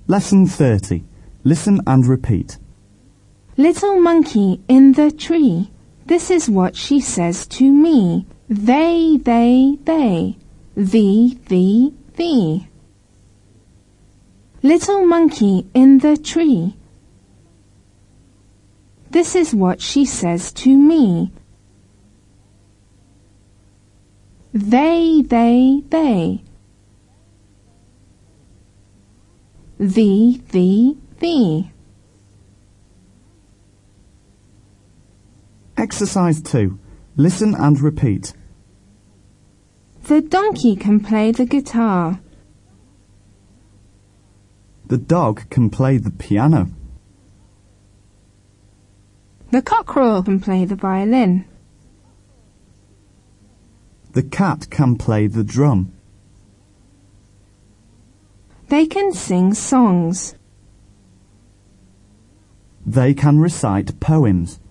Lesson 30. Listen and repeat. Little monkey in the tree. This is what she says to me. They. Thee. Little monkey in the tree. This is what she says to me. They. Thee. Exercise 2. Listen and repeat. The donkey can play the guitar. The dog can play the piano. The cockerel can play the violin. The cat can play the drum. They can sing songs. They can recite poems.